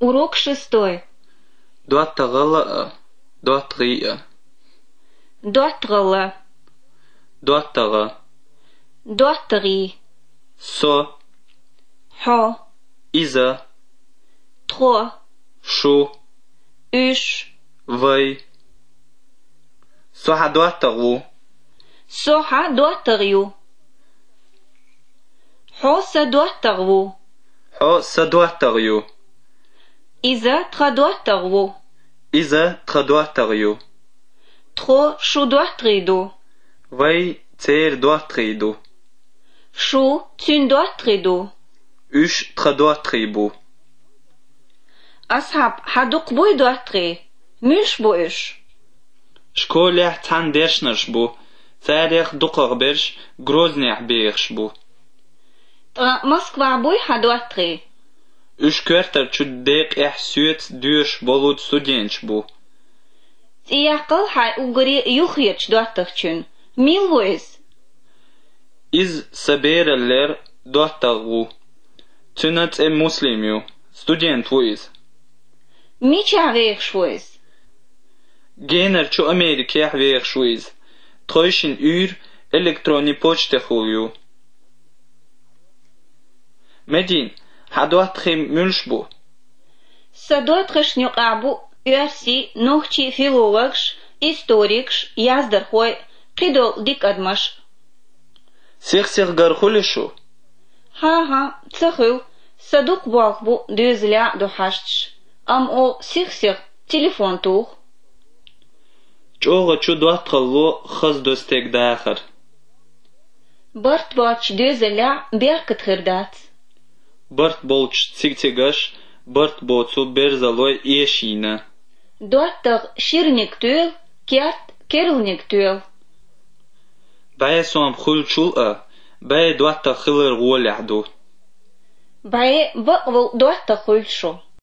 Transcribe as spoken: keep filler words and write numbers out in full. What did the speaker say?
Урок шестой. Дуаттагала. Дуаттрия. Дуаттрала. Дуаттага. Дуаттри. Со. Хо. Иза. Тро. Шу. Уш. Вай. Соха дуаттагу. Соха дуатриу. Хоса дуатарву. Хо са дуаттагю. Иза тра дуатарву. Иза тра дуаттагю. Тро шу дуатриду. Вай цер дуатриду. Шу тюн дуатриду. Уш тра дуатрибу. أصحاب حدوق بوي دواتري مش بوش شكولح تان ديرشنش بو تاريخ دقق برش грознях بيخش بو موسكوا بوي حدواتري Үш квартал чуддек эхсюет дюш болут студентч бу. Тияқыл хай угри юхьеч дуаттахчун мил войс Из сабераллер дуаттагу. Тюнат э муслимю. Студент войс. Мича вейхш войс Генер чу Америке вейхш войс. Тройшин ур электронни почте хулю. Медин حدواتخي ملشبو سدواتخش نقابو يرسي نوخشي فيلولوغش историкш яздерхой قيدول ديك أدمش سيخ سيخ غرخولشو ها ها تخيل صدوق باقبو دوزلا دو حشتش أم أو سيخ سيخ تليفون توخ چوغا چو دواتخلو خز دوستيك داخر برت باتش دوزلا بيركت خردات برت بولچ تيغتيغاش برت بوцу берзалой ешина دواتغ شيرنيك تول كيات كيرلنيك تول باي سوام خلچول ا باي دواتغ خلر غولعدو باي بقبل دواتغ خلشو